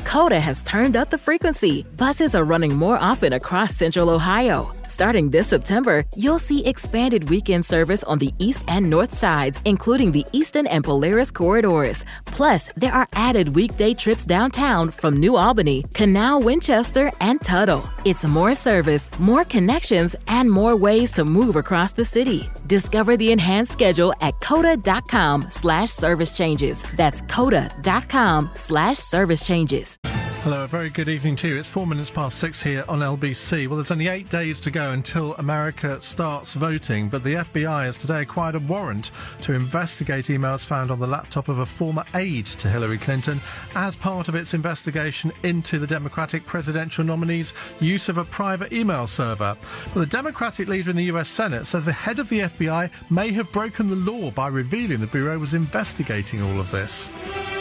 Coda has turned up the frequency. Buses are running more often across Central Ohio. Starting this September, you'll see expanded weekend service on the east and north sides, including the Eastern and Polaris corridors. Plus, there are added weekday trips downtown from New Albany, Canal, Winchester, and Tuttle. It's more service, more connections, and more ways to move across the city. Discover the enhanced schedule at coda.com/service changes. That's coda.com/service changes. Hello, a very good evening to you. It's 6:04 here on LBC. Well, there's only 8 days to go until America starts voting, but the FBI has today acquired a warrant to investigate emails found on the laptop of a former aide to Hillary Clinton as part of its investigation into the Democratic presidential nominee's use of a private email server. Well, the Democratic leader in the US Senate says the head of the FBI may have broken the law by revealing the Bureau was investigating all of this.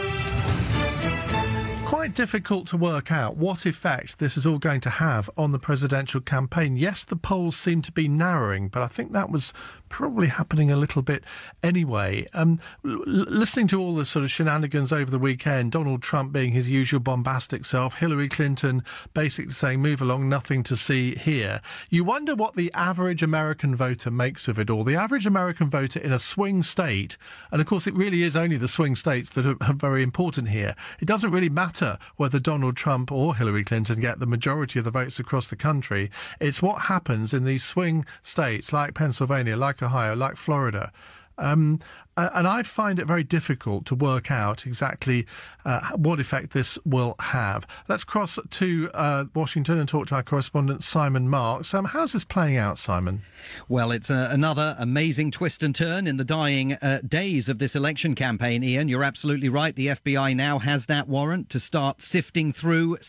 Quite difficult to work out what effect this is all going to have on the presidential campaign. Yes, the polls seem to be narrowing, but I think that was probably happening a little bit anyway. Listening to all the sort of shenanigans over the weekend, Donald Trump being his usual bombastic self, Hillary Clinton basically saying, move along, nothing to see here. You wonder what the average American voter makes of it all. The average American voter in a swing state, and of course it really is only the swing states that are very important here. It doesn't really matter whether Donald Trump or Hillary Clinton get the majority of the votes across the country. It's what happens in these swing states like Pennsylvania, like Ohio, like Florida. And I find it very difficult to work out exactly what effect this will have. Let's cross to Washington and talk to our correspondent Simon Marks. How's this playing out, Simon? Well, it's another amazing twist and turn in the dying days of this election campaign, Ian. You're absolutely right. The FBI now has that warrant to start sifting through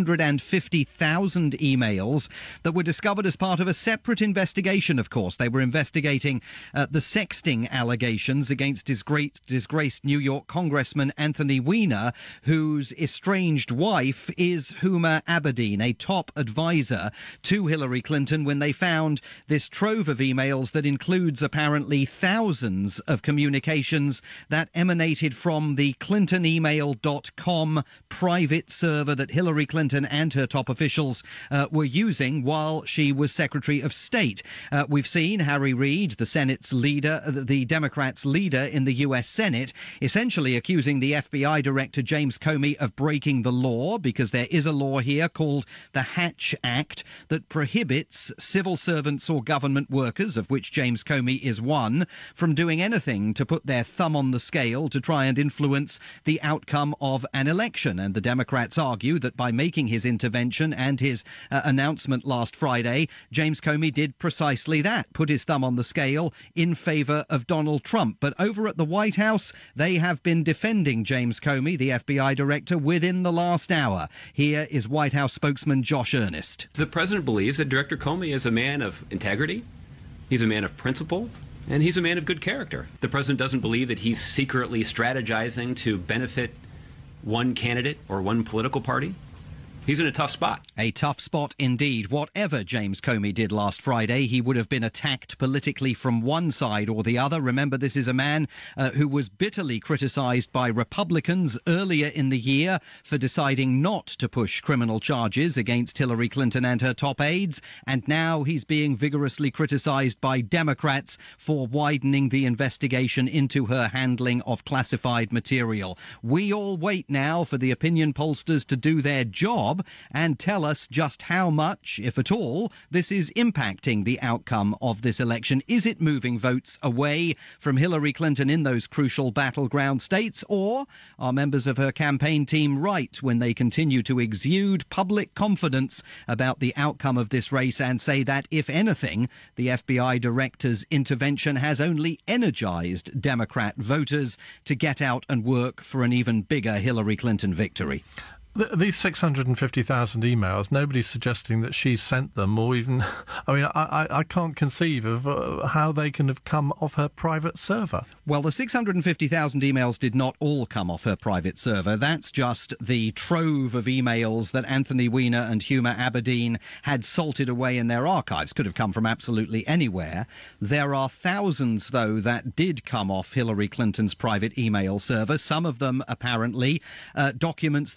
650,000 emails that were discovered as part of a separate investigation, of course. They were investigating the sexting allegations against disgraced New York Congressman Anthony Weiner, whose estranged wife is Huma Abedin, a top advisor to Hillary Clinton, when they found this trove of emails that includes apparently thousands of communications that emanated from the ClintonEmail.com private server that Hillary Clinton and her top officials were using while she was Secretary of State. We've seen Harry Reid, the Senate's leader, the Democrats' leader in the US Senate, essentially accusing the FBI Director James Comey of breaking the law, because there is a law here called the Hatch Act that prohibits civil servants or government workers, of which James Comey is one, from doing anything to put their thumb on the scale to try and influence the outcome of an election. And the Democrats argue that by making his intervention and his announcement last Friday, James Comey did precisely that, put his thumb on the scale in favour of Donald Trump. But over at the White House, they have been defending James Comey, the FBI director, within the last hour. Here is White House spokesman Josh Earnest. The president believes that Director Comey is a man of integrity, he's a man of principle, and he's a man of good character. The president doesn't believe that he's secretly strategizing to benefit one candidate or one political party. He's in a tough spot. A tough spot indeed. Whatever James Comey did last Friday, he would have been attacked politically from one side or the other. Remember, this is a man who was bitterly criticised by Republicans earlier in the year for deciding not to push criminal charges against Hillary Clinton and her top aides. And now he's being vigorously criticised by Democrats for widening the investigation into her handling of classified material. We all wait now for the opinion pollsters to do their job and tell us just how much, if at all, this is impacting the outcome of this election. Is it moving votes away from Hillary Clinton in those crucial battleground states, or are members of her campaign team right when they continue to exude public confidence about the outcome of this race and say that, if anything, the FBI director's intervention has only energized Democrat voters to get out and work for an even bigger Hillary Clinton victory? These 650,000 emails, nobody's suggesting that she sent them, or even, I mean, I can't conceive of how they can have come off her private server. Well, the 650,000 emails did not all come off her private server. That's just the trove of emails that Anthony Weiner and Huma Abedin had salted away in their archives. Could have come from absolutely anywhere. There are thousands, though, that did come off Hillary Clinton's private email server. Some of them, apparently, documents that Huma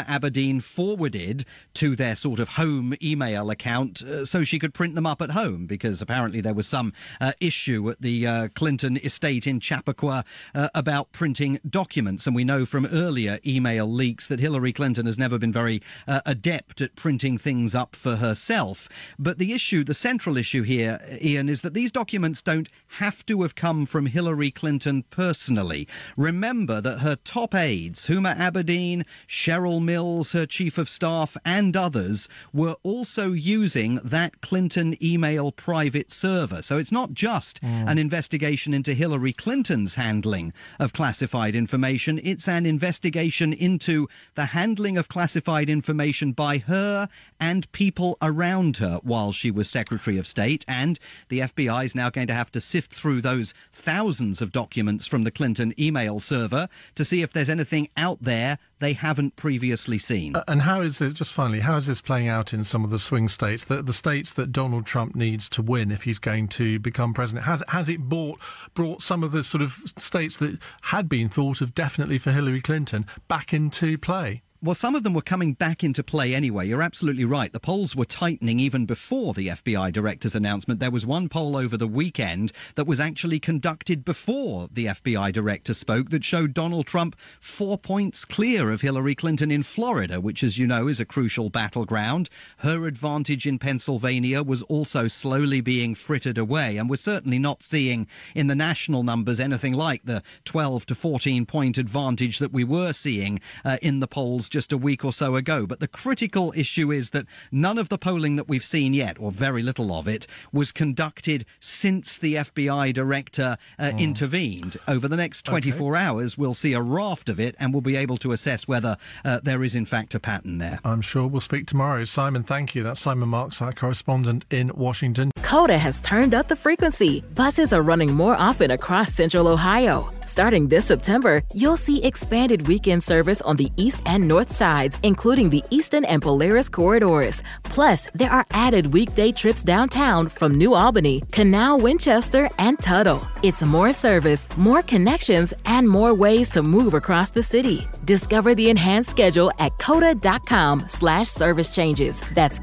Huma Abedin forwarded to their sort of home email account so she could print them up at home, because apparently there was some issue at the Clinton estate in Chappaqua about printing documents. And we know from earlier email leaks that Hillary Clinton has never been very adept at printing things up for herself. But the central issue here, Ian, is that these documents don't have to have come from Hillary Clinton personally. Remember that her top aides, Huma Abedin, Cheryl Mills, her chief of staff, and others, were also using that Clinton email private server. So it's not just an investigation into Hillary Clinton's handling of classified information. It's an investigation into the handling of classified information by her and people around her while she was Secretary of State. And the FBI is now going to have to sift through those thousands of documents from the Clinton email server to see if there's anything out there they haven't previously seen. And how is it, just finally, how is this playing out in some of the swing states, the states that Donald Trump needs to win if he's going to become president? Has it brought some of the sort of states that had been thought of definitely for Hillary Clinton back into play? Well, some of them were coming back into play anyway. You're absolutely right. The polls were tightening even before the FBI director's announcement. There was one poll over the weekend that was actually conducted before the FBI director spoke that showed Donald Trump 4 points clear of Hillary Clinton in Florida, which, as you know, is a crucial battleground. Her advantage in Pennsylvania was also slowly being frittered away, and we're certainly not seeing in the national numbers anything like the 12 to 14 point advantage that we were seeing in the polls just a week or so ago. But the critical issue is that none of the polling that we've seen yet, or very little of it, was conducted since the FBI director intervened. Over the next 24 hours, we'll see a raft of it, and we'll be able to assess whether there is in fact a pattern there. I'm sure we'll speak tomorrow. Simon, thank you. That's Simon Marks, our correspondent in Washington. Coda has turned up the frequency. Buses are running more often across Central Ohio. Starting this September, you'll see expanded weekend service on the east and north sides, including the Eastern and Polaris corridors. Plus, there are added weekday trips downtown from New Albany, Canal, Winchester, and Tuttle. It's more service, more connections, and more ways to move across the city. Discover the enhanced schedule at coda.com/service changes. That's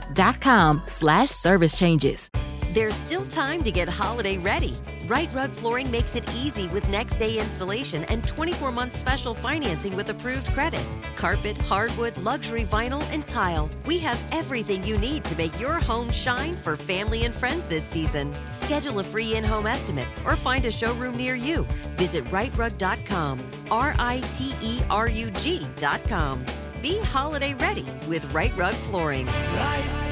coda.com/service changes. There's still time to get holiday ready. Right Rug Flooring makes it easy with next-day installation and 24-month special financing with approved credit. Carpet, hardwood, luxury vinyl, and tile. We have everything you need to make your home shine for family and friends this season. Schedule a free in-home estimate or find a showroom near you. Visit rightrug.com, RITERUG.com. Be holiday ready with Right Rug Flooring. Right